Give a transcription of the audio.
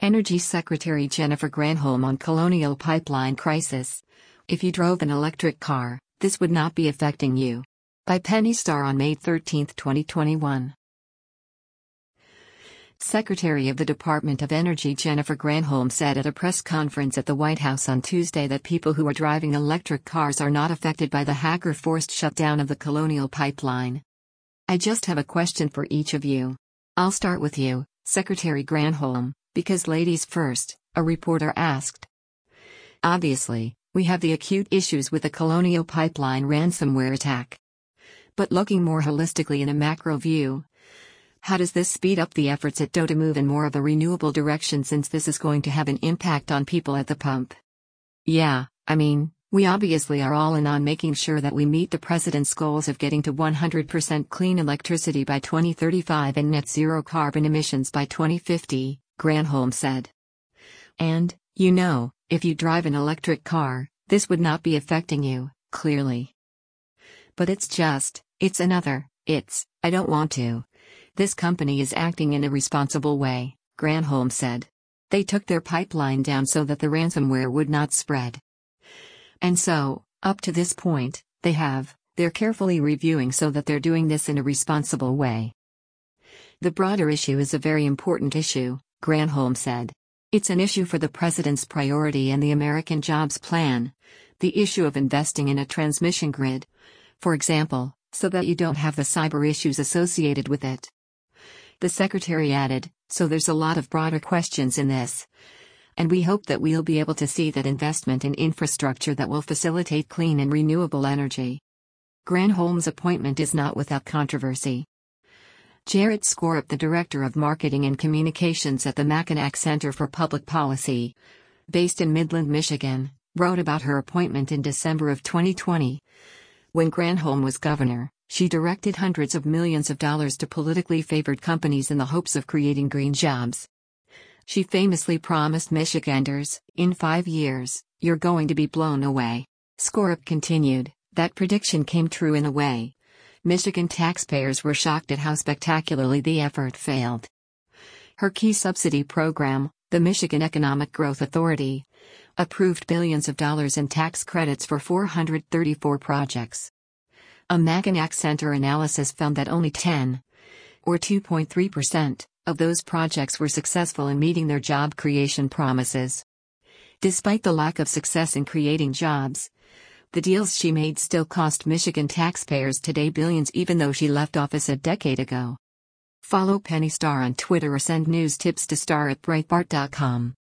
Energy Secretary Jennifer Granholm on Colonial Pipeline Crisis. If you drove an electric car, this would not be affecting you. By Penny Starr on May 13, 2021. Secretary of the Department of Energy Jennifer Granholm said at a press conference at the White House on Tuesday that people who are driving electric cars are not affected by the hacker-forced shutdown of the Colonial Pipeline. I just have a question for each of you. I'll start with you, Secretary Granholm, because ladies first, a reporter asked. Obviously, we have the acute issues with the Colonial Pipeline ransomware attack. But looking more holistically in a macro view, how does this speed up the efforts at DOE to move in more of a renewable direction, since this is going to have an impact on people at the pump? Yeah, we obviously are all in on making sure that we meet the president's goals of getting to 100% clean electricity by 2035 and net zero carbon emissions by 2050, Granholm said. And, if you drive an electric car, this would not be affecting you, clearly. But I don't want to. This company is acting in a responsible way, Granholm said. They took their pipeline down so that the ransomware would not spread. And so, up to this point, they're carefully reviewing so that they're doing this in a responsible way. The broader issue is a very important issue, Granholm said. It's an issue for the president's priority and the American Jobs Plan, the issue of investing in a transmission grid, for example, so that you don't have the cyber issues associated with it. The secretary added, so there's a lot of broader questions in this. And we hope that we'll be able to see that investment in infrastructure that will facilitate clean and renewable energy. Granholm's appointment is not without controversy. Jarrett Skorup, the Director of Marketing and Communications at the Mackinac Center for Public Policy, based in Midland, Michigan, wrote about her appointment in December of 2020. When Granholm was governor, she directed hundreds of millions of dollars to politically favored companies in the hopes of creating green jobs. She famously promised Michiganders, "In 5 years, you're going to be blown away." Skorup continued, that prediction came true in a way. Michigan taxpayers were shocked at how spectacularly the effort failed. Her key subsidy program, the Michigan Economic Growth Authority, approved billions of dollars in tax credits for 434 projects. A Mackinac Center analysis found that only 10, or 2.3%, of those projects were successful in meeting their job creation promises. Despite the lack of success in creating jobs, the deals she made still cost Michigan taxpayers today billions, even though she left office a decade ago. Follow Penny Starr on Twitter or send news tips to star@breitbart.com.